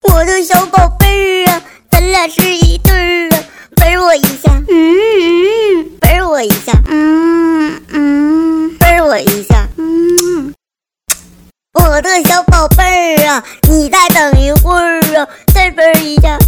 我的小宝贝儿啊，咱俩是一对儿啊，吻我一下，吻我一下，吻我一下，我的小宝贝儿啊，你再等一会儿啊，再吻一下。